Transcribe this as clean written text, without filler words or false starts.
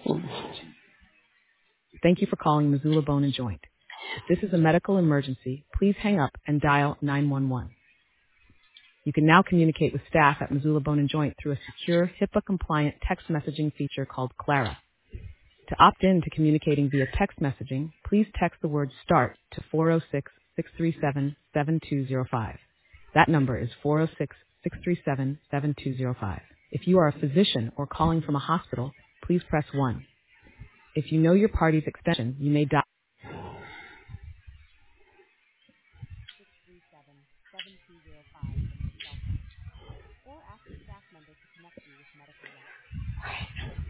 Thank you for calling Missoula Bone and Joint. If this is a medical emergency, please hang up and dial 911. You can now communicate with staff at Missoula Bone and Joint through a secure, HIPAA-compliant text messaging feature called Clara. To opt in to communicating via text messaging, please text the word START to 406-637-7205. That number is 406-637-7205. If you are a physician or calling from a hospital, please press 1. If you know your party's extension, you may dial 637-7205 from your cell phone or ask a staff member to connect you with medical reps.